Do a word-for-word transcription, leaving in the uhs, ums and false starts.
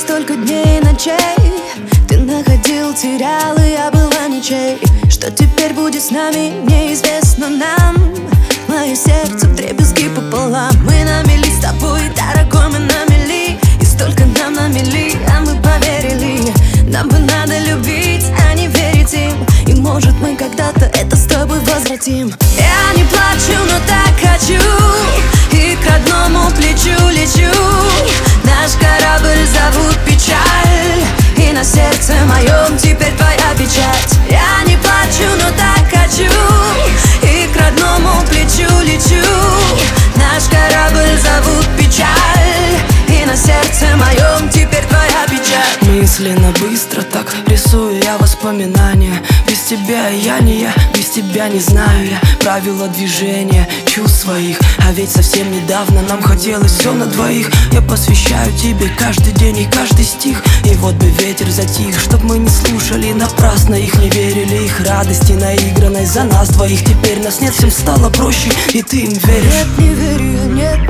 столько дней и ночей. Ты находил, терял, и я была ничей. Что теперь будет с нами, неизвестно нам. Мое сердце вдребезги пополам. Мы на мели с тобой, дорогой, мы на мели. И столько нам намели, а мы поверили. Нам бы надо любить, а не верить им. И может мы когда-то это с тобой возвратим. Я не плачу, но так хочу, и к родному плечу лечу. Наш корабль зовут печаль, и на сердце моем теперь твоя печать. Я не плачу, но так хочу, и к родному плечу лечу. Наш корабль зовут печаль, и на сердце моем теперь твоя печать. Мысленно быстро так рисую я воспоминания. Без тебя я не я, без тебя не знаю я правила движения чувств своих. А ведь совсем недавно нам хотелось все на двоих. Я посвящаю тебе каждый день и каждый стих. И вот бы ветер затих, чтоб мы не слушали напрасно их, не верили их радости наигранной за нас двоих. Теперь нас нет, всем стало проще, и ты им веришь. Нет, не верю я, нет,